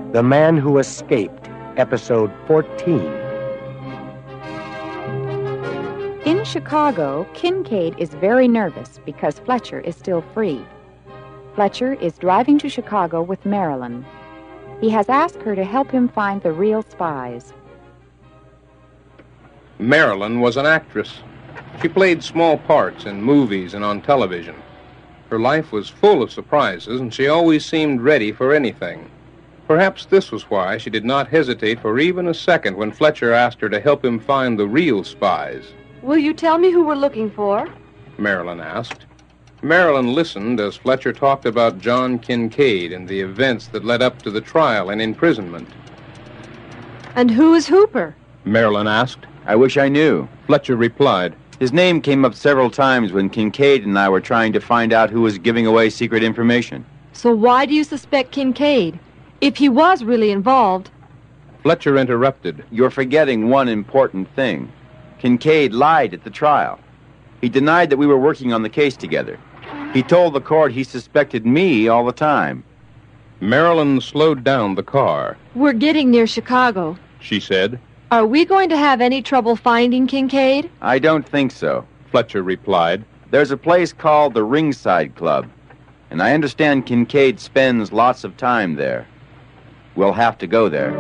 The Man Who Escaped, Episode 14. In Chicago, Kincaid is very nervous because Fletcher is still free. Fletcher is driving to Chicago with Marilyn. He has asked her to help him find the real spies. Marilyn was an actress. She played small parts in movies and on television. Her life was full of surprises, and she always seemed ready for anything. Perhaps this was why she did not hesitate for even a second when Fletcher asked her to help him find the real spies. Will you tell me who we're looking for? Marilyn asked. Marilyn listened as Fletcher talked about John Kincaid and the events that led up to the trial and imprisonment. And who is Hooper? Marilyn asked. I wish I knew. Fletcher replied. His name came up several times when Kincaid and I were trying to find out who was giving away secret information. So why do you suspect Kincaid? If he was really involved... Fletcher interrupted. You're forgetting one important thing. Kincaid lied at the trial. He denied that we were working on the case together. He told the court he suspected me all the time. Marilyn slowed down the car. We're getting near Chicago, she said. Are we going to have any trouble finding Kincaid? I don't think so, Fletcher replied. There's a place called the Ringside Club, and I understand Kincaid spends lots of time there. We'll have to go there.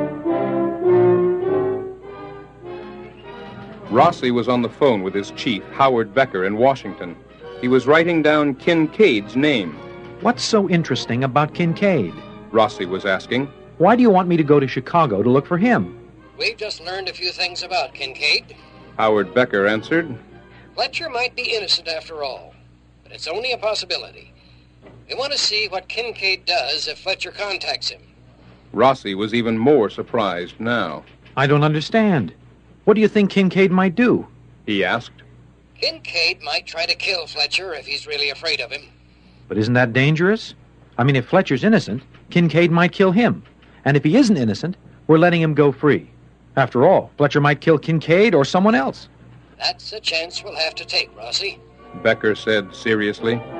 Rossi was on the phone with his chief, Howard Becker, in Washington. He was writing down Kincaid's name. What's so interesting about Kincaid? Rossi was asking. Why do you want me to go to Chicago to look for him? We've just learned a few things about Kincaid. Howard Becker answered. Fletcher might be innocent after all, but it's only a possibility. We want to see what Kincaid does if Fletcher contacts him. Rossi was even more surprised now. I don't understand. What do you think Kincaid might do? He asked. Kincaid might try to kill Fletcher if he's really afraid of him. But isn't that dangerous? I mean, if Fletcher's innocent, Kincaid might kill him. And if he isn't innocent, we're letting him go free. After all, Fletcher might kill Kincaid or someone else. That's a chance we'll have to take, Rossi. Becker said seriously.